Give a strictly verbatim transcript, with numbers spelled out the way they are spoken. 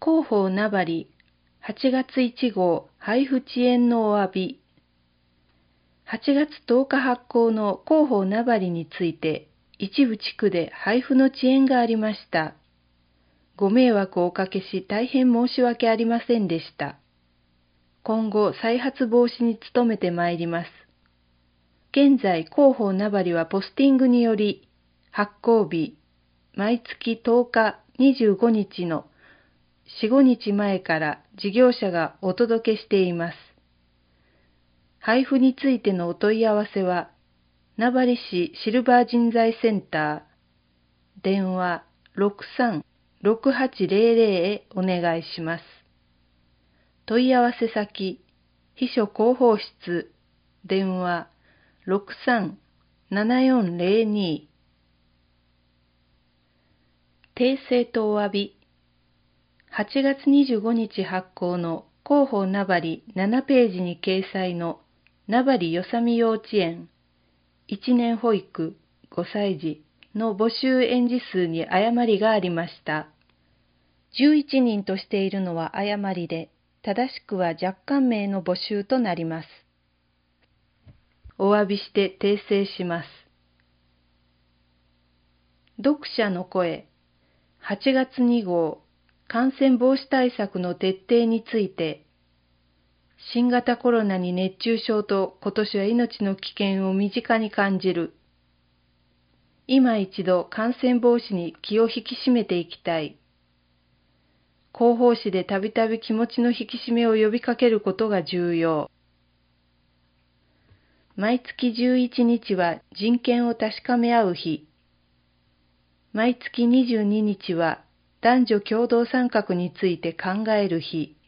広報名張はちがついち号配布遅延のお詫び。はちがつとおか発行の広報名張について、一部地区で配布の遅延がありました。ご迷惑をおかけし大変申し訳ありませんでした。今後再発防止に努めてまいります。現在広報名張はポスティングにより発行日、毎月とおか、にじゅうごにちのよん、ごにちまえから事業者がお届けしています。配布についてのお問い合わせは、名張市シルバー人材センター、電話 ろくさんろくはちぜろぜろ へお願いします。問い合わせ先、秘書広報室、電話 ろくさんななよんぜろに。訂正とお詫び。はちがつにじゅうごにち発行の広報名張ななページに掲載の名張よさみ幼稚園いちねん保育ごさい児の募集園児数に誤りがありました。じゅういちにんとしているのは誤りで、正しくは若干名の募集となります。お詫びして訂正します。読者の声。はちがつに号感染防止対策の徹底について、新型コロナに熱中症と今年は命の危険を身近に感じる。今一度感染防止に気を引き締めていきたい。広報誌でたびたび気持ちの引き締めを呼びかけることが重要。毎月じゅういちにちは人権を確かめ合う日。毎月にじゅうににちは男女共同参画について考える日。